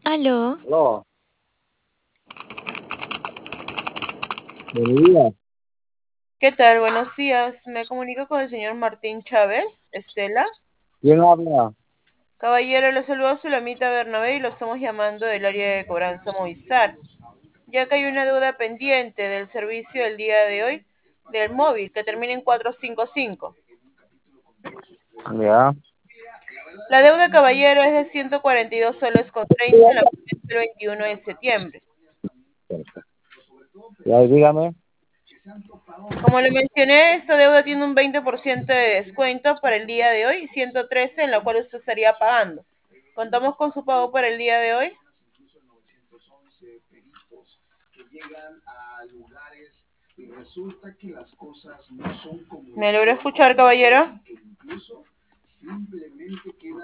Aló, Aló, buenos días. ¿Qué tal? Buenos días. Me comunico con el señor Martín Chávez, Estela. ¿Quién habla? Caballero, le saluda Sulamita Bernabé y lo estamos llamando del área de cobranza Movistar, ya que hay una deuda pendiente del servicio del día de hoy del móvil que termina en 455. Ya, La deuda, caballero, es de 142 soles con 30 en la cuenta del 21 de septiembre. ya, dígame. Como le mencioné, esta deuda tiene un 20% de descuento para el día de hoy, 113 en la cual usted estaría pagando. ¿Contamos con su pago para el día de hoy? ¿Me logró escuchar, caballero?